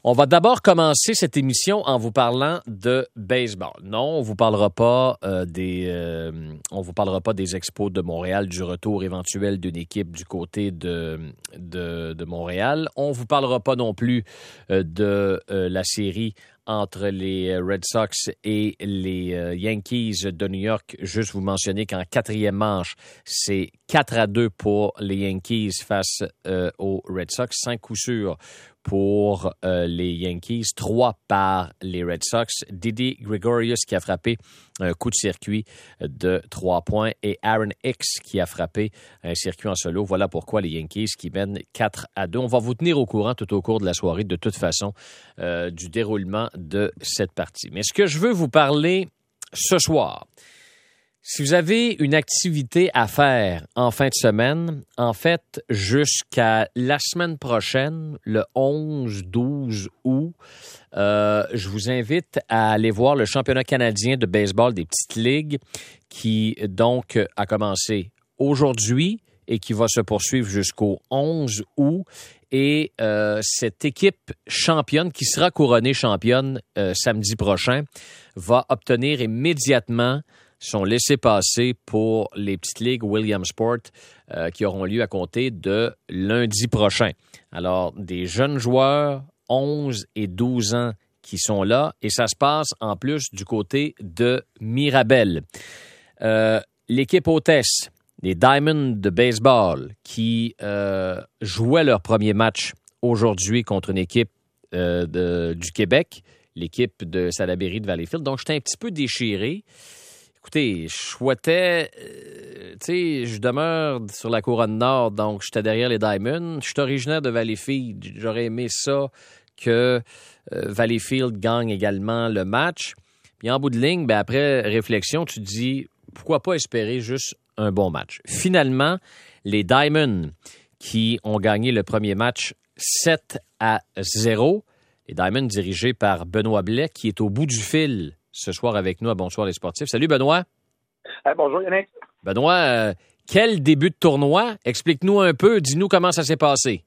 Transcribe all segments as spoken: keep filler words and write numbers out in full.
On va d'abord commencer cette émission en vous parlant de baseball. Non, on vous parlera pas euh, des, euh, on vous parlera pas des Expos de Montréal, du retour éventuel d'une équipe du côté de de, de Montréal. On vous parlera pas non plus euh, de euh, la série entre les Red Sox et les euh, Yankees de New York. Juste vous mentionner qu'en quatrième manche, c'est quatre à deux pour les Yankees face euh, aux Red Sox. Cinq coups sûrs pour euh, les Yankees, trois par les Red Sox. Didi Gregorius qui a frappé un coup de circuit de trois points et Aaron Hicks qui a frappé un circuit en solo. Voilà pourquoi les Yankees qui mènent quatre à deux. On va vous tenir au courant tout au cours de la soirée, de toute façon, euh, du déroulement de cette partie. Mais ce que je veux vous parler ce soir, si vous avez une activité à faire en fin de semaine, en fait, jusqu'à la semaine prochaine, le onze douze août, euh, je vous invite à aller voir le championnat canadien de baseball des petites ligues qui, donc, a commencé aujourd'hui et qui va se poursuivre jusqu'au onze août. Et euh, cette équipe championne, qui sera couronnée championne euh, samedi prochain, va obtenir immédiatement son laissez-passer pour les petites ligues Williamsport euh, qui auront lieu à compter de lundi prochain. Alors, des jeunes joueurs, onze et douze ans, qui sont là, et ça se passe en plus du côté de Mirabel. Euh, l'équipe hôtesse, les Diamonds de baseball, qui euh, jouaient leur premier match aujourd'hui contre une équipe euh, de, du Québec, l'équipe de Salaberry de Valleyfield. Donc, j'étais un petit peu déchiré. Écoutez, je souhaitais, euh, tu sais, je demeure sur la couronne nord, donc j'étais derrière les Diamonds. Je suis originaire de Valleyfield. J'aurais aimé ça que euh, Valleyfield gagne également le match. Puis en bout de ligne, ben, après réflexion, tu te dis, pourquoi pas espérer juste un bon match. Finalement, les Diamonds qui ont gagné le premier match sept à zéro, les Diamonds dirigés par Benoît Blais, qui est au bout du fil ce soir avec nous à Bonsoir les sportifs. Salut Benoît. Hey, bonjour Yannick. Benoît, euh, quel début de tournoi? Explique-nous un peu, dis-nous comment ça s'est passé.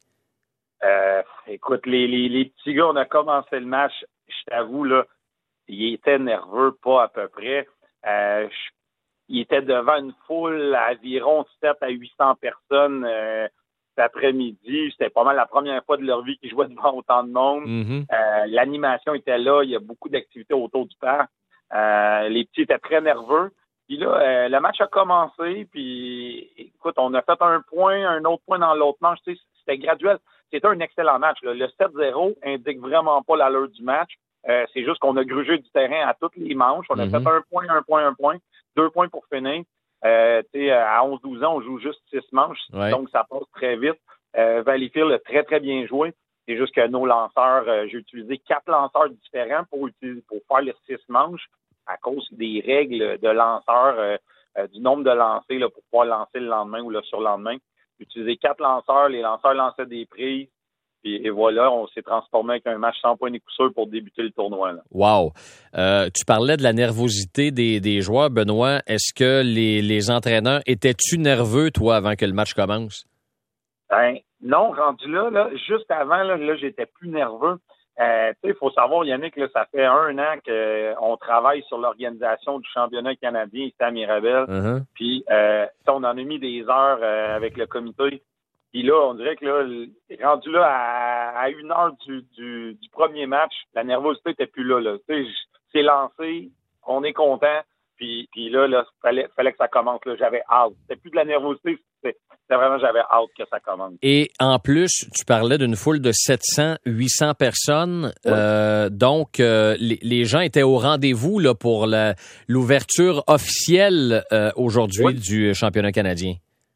Euh, écoute, les, les, les petits gars, on a commencé le match, je t'avoue, là, ils étaient nerveux, pas à peu près. Euh, je, ils étaient devant une foule à environ sept à huit cents personnes euh, cet après-midi. C'était pas mal la première fois de leur vie qu'ils jouaient devant autant de monde. Mm-hmm. Euh, l'animation était là, il y a beaucoup d'activités autour du parc. Euh, les petits étaient très nerveux. Puis là, euh, le match a commencé, puis écoute, on a fait un point, un autre point dans l'autre manche. Tu sais, c'était graduel. C'était un excellent match, là. Le sept zéro indique vraiment pas l'allure du match. Euh, c'est juste qu'on a grugé du terrain à toutes les manches. On a mm-hmm. fait un point, un point, un point, deux points pour finir. Euh, tu sais, à onze douze ans, on joue juste six manches, ouais. Donc ça passe très vite. Euh, Valleyfield a très, très bien joué. C'est juste que nos lanceurs, euh, j'ai utilisé quatre lanceurs différents pour utiliser, pour faire les six manches à cause des règles de lanceurs, euh, euh, du nombre de lancers là, pour pouvoir lancer le lendemain ou le surlendemain. J'ai utilisé quatre lanceurs, les lanceurs lançaient des prises. Et, et voilà, on s'est transformé avec un match sans point ni coup sûr pour débuter le tournoi. Là. Wow! Euh, tu parlais de la nervosité des, des joueurs, Benoît. Est-ce que les, les entraîneurs, étais-tu nerveux, toi, avant que le match commence? Ben, non, rendu là, là juste avant, là, là j'étais plus nerveux. Euh, tu sais, il faut savoir, Yannick, là, ça fait un an qu'on travaille sur l'organisation du championnat canadien ici à Mirabel. Uh-huh. Puis, euh, on en a mis des heures euh, avec le comité. Puis là, on dirait que là, rendu là à, à une heure du, du, du premier match, la nervosité était plus là. là. Tu sais, c'est lancé, on est content. Puis, puis là, là, fallait, fallait que ça commence. Là, j'avais hâte. C'était plus de la nervosité, c'était, c'était vraiment j'avais hâte que ça commence. Et en plus, tu parlais d'une foule de sept cents, huit cents personnes. Oui. Euh, donc, euh, les, les gens étaient au rendez-vous là pour la, l'ouverture officielle euh, aujourd'hui oui. du championnat canadien.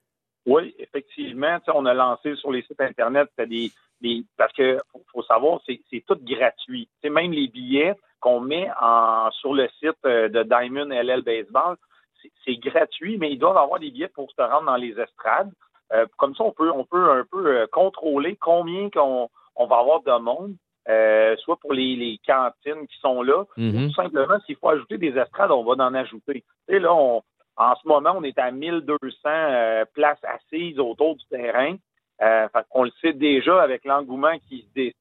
Oui, effectivement. On a lancé sur les sites Internet, c'était des, des parce que faut, faut savoir, c'est, c'est tout gratuit. T'sais, même les billets qu'on met en sur le site de Diamond L L Baseball, c'est, c'est gratuit, mais ils doivent avoir des billets pour se rendre dans les estrades. Euh, comme ça, on peut on peut un peu euh, contrôler combien qu'on on va avoir de monde, euh, soit pour les, les cantines qui sont là, mm-hmm. ou tout simplement, s'il faut ajouter des estrades, on va en ajouter. Tu sais, là, on En ce moment, on est à mille deux cents euh, places assises autour du terrain. Euh, fait qu'on le sait déjà avec l'engouement qui se dessine.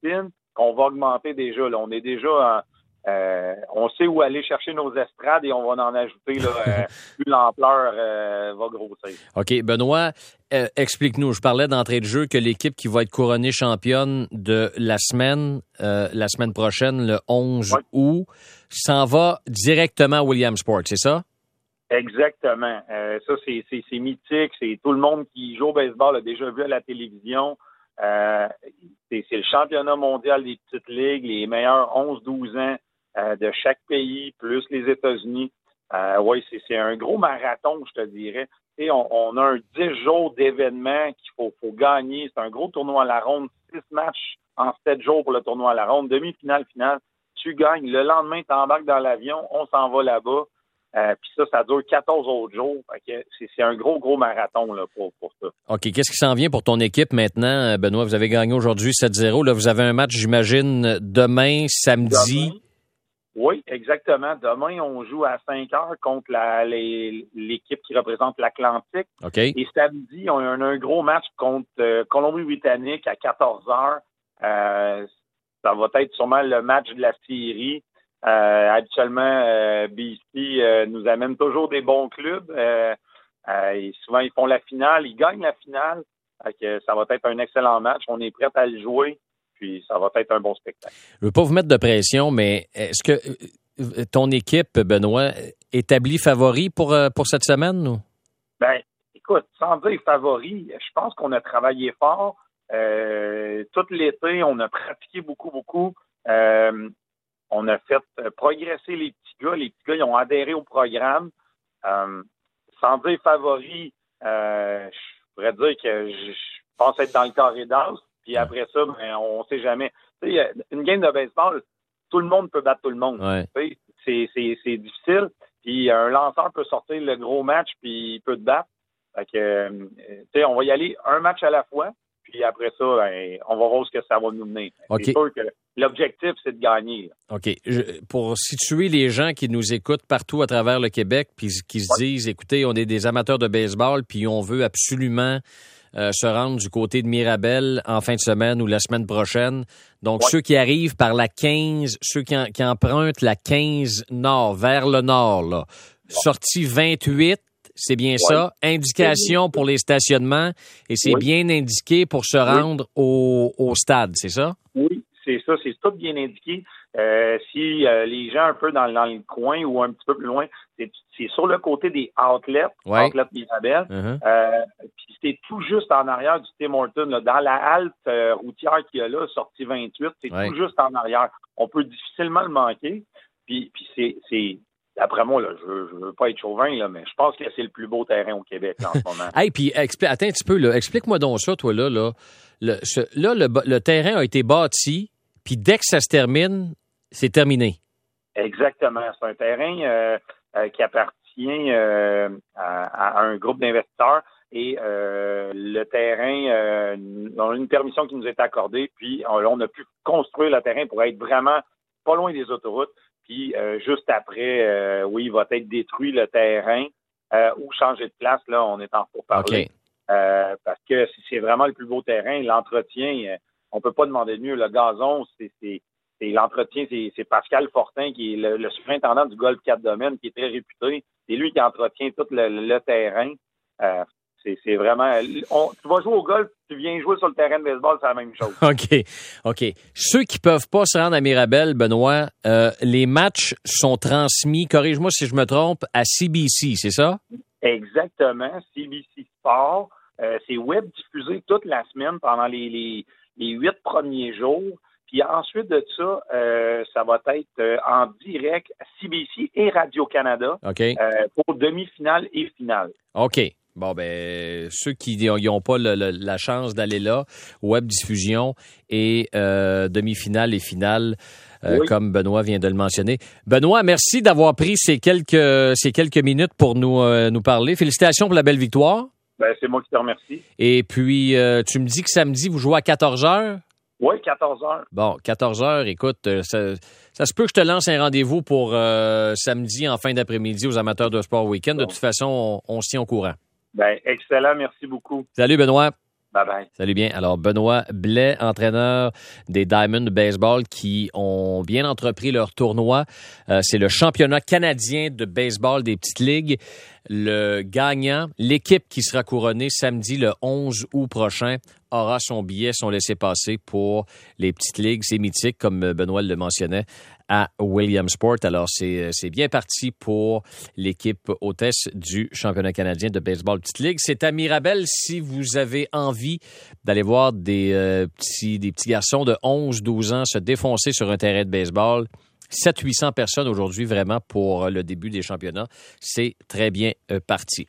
qu'on va augmenter déjà. Là. On est déjà en, euh, on sait où aller chercher nos estrades et on va en ajouter là, euh, plus l'ampleur euh, va grossir. OK. Benoît, euh, explique-nous. Je parlais d'entrée de jeu que l'équipe qui va être couronnée championne de la semaine, euh, la semaine prochaine, le onze ouais. août, s'en va directement à Williamsport, c'est ça? Exactement. Euh, ça, c'est, c'est, c'est mythique. C'est tout le monde qui joue au baseball a déjà vu à la télévision. Euh, c'est, c'est le championnat mondial des petites ligues, les meilleurs onze douze ans euh, de chaque pays, plus les États-Unis. Euh, oui, c'est, c'est un gros marathon, je te dirais. Et on, on a un dix jours d'événements qu'il faut, faut gagner. C'est un gros tournoi à la ronde, six matchs en sept jours pour le tournoi à la ronde, demi-finale, finale. Tu gagnes. Le lendemain, tu embarques dans l'avion, on s'en va là-bas. Euh, puis ça, ça dure quatorze autres jours. Fait que c'est, c'est un gros, gros marathon là, pour, pour ça. OK. Qu'est-ce qui s'en vient pour ton équipe maintenant, Benoît? Vous avez gagné aujourd'hui sept zéro. Là, vous avez un match, j'imagine, demain, samedi. Demain, oui, exactement. Demain, on joue à cinq heures contre la, les, l'équipe qui représente l'Atlantique. OK. Et samedi, on a un, un gros match contre euh, Colombie-Britannique à quatorze heures. Euh, ça va être sûrement le match de la série. Euh, habituellement, euh, B C euh, nous amène toujours des bons clubs. Euh, euh, et souvent, ils font la finale, ils gagnent la finale. Fait que ça va être un excellent match. On est prêt à le jouer, puis ça va être un bon spectacle. Je veux pas vous mettre de pression, mais est-ce que ton équipe, Benoît, établit favori pour, pour cette semaine? Ou? Ben, écoute, sans dire favori, je pense qu'on a travaillé fort. Euh, tout l'été, on a pratiqué beaucoup, beaucoup. Euh, On a fait progresser les petits gars. Les petits gars, ils ont adhéré au programme. Euh, sans dire favori, euh, je pourrais dire que je, je pense être dans le carré d'as. Puis après ça, ben, on sait jamais. Tu sais, une game de baseball, tout le monde peut battre tout le monde. Ouais. Tu sais, c'est, c'est, c'est difficile. Puis un lanceur peut sortir le gros match, puis il peut te battre. Fait que, euh, tu sais, on va y aller un match à la fois. Puis après ça, ben, on va voir ce que ça va nous mener. Okay. C'est sûr que l'objectif, c'est de gagner. Là. OK. Je, pour situer les gens qui nous écoutent partout à travers le Québec, puis qui se ouais. disent, écoutez, on est des amateurs de baseball, puis on veut absolument euh, se rendre du côté de Mirabel en fin de semaine ou la semaine prochaine. Donc, ouais. ceux qui arrivent par la quinze, ceux qui, en, qui empruntent la quinze nord, vers le nord, là, ouais. sortie vingt-huit, c'est bien ouais. ça. Indication pour les stationnements et c'est oui. bien indiqué pour se rendre oui. au, au stade, c'est ça? Oui, c'est ça. C'est tout bien indiqué. Euh, si euh, les gens un peu dans, dans le coin ou un petit peu plus loin, c'est, c'est sur le côté des outlets, ouais. outlets Mirabel. Uh-huh. Euh, puis c'est tout juste en arrière du Tim Hortons, là, dans la halte euh, routière qu'il y a là, sortie vingt-huit, c'est ouais. tout juste en arrière. On peut difficilement le manquer. Puis, puis c'est... c'est D'après moi, là, je veux, je veux pas être chauvin, là, mais je pense que c'est le plus beau terrain au Québec là, en ce moment. Hey, puis expli- attends un petit peu, là. Explique-moi donc ça, toi, là. Là, le, ce, là le, le terrain a été bâti, puis dès que ça se termine, c'est terminé. Exactement. C'est un terrain euh, euh, qui appartient euh, à, à un groupe d'investisseurs et euh, le terrain, euh, on a une permission qui nous est accordée, puis on, on a pu construire le terrain pour être vraiment pas loin des autoroutes. Puis euh, juste après, euh, oui, il va être détruit le terrain euh, ou changer de place. Là, on est en pourparlers. Okay. Euh, parce que c'est vraiment le plus beau terrain. L'entretien, euh, on peut pas demander de mieux. Le gazon, c'est, c'est, c'est l'entretien, c'est, c'est Pascal Fortin, qui est le, le surintendant du Golf quatre Domaines, qui est très réputé. C'est lui qui entretient tout le, le terrain. Euh, C'est, c'est vraiment... On, tu vas jouer au golf, tu viens jouer sur le terrain de baseball, c'est la même chose. OK. OK. Ceux qui peuvent pas se rendre à Mirabel, Benoît, euh, les matchs sont transmis, corrige-moi si je me trompe, à C B C, c'est ça? Exactement. C B C Sport. Euh, c'est web diffusé toute la semaine pendant les, les, les huit premiers jours. Puis ensuite de ça, euh, ça va être euh, en direct à C B C et Radio-Canada okay. euh, pour demi-finale et finale. OK. Bon, ben, ceux qui n'ont pas le, le, la chance d'aller là, web diffusion et euh, demi-finale et finale, euh, oui. comme Benoît vient de le mentionner. Benoît, merci d'avoir pris ces quelques, ces quelques minutes pour nous, euh, nous parler. Félicitations pour la belle victoire. Ben, c'est moi qui te remercie. Et puis, euh, tu me dis que samedi, vous jouez à quatorze heures? Oui, quatorze heures. Bon, quatorze heures, écoute, ça, ça se peut que je te lance un rendez-vous pour euh, samedi en fin d'après-midi aux amateurs de sport week-end. Bon. De toute façon, on, on se tient au courant. Ben, excellent, merci beaucoup. Salut, Benoît. Bye-bye. Salut bien. Alors, Benoît Blais, entraîneur des Diamond Baseball qui ont bien entrepris leur tournoi. Euh, c'est le championnat canadien de baseball des petites ligues. Le gagnant, l'équipe qui sera couronnée samedi le onze août prochain, aura son billet, son laissez-passer pour les petites ligues. C'est mythique, comme Benoît le mentionnait, à Williamsport. Alors, c'est, c'est bien parti pour l'équipe hôtesse du championnat canadien de baseball petite ligue. C'est à Mirabel. Si vous avez envie d'aller voir des, euh, petits, des petits garçons de onze douze ans se défoncer sur un terrain de baseball, sept cents à huit cents personnes aujourd'hui vraiment pour le début des championnats. C'est très bien euh, parti.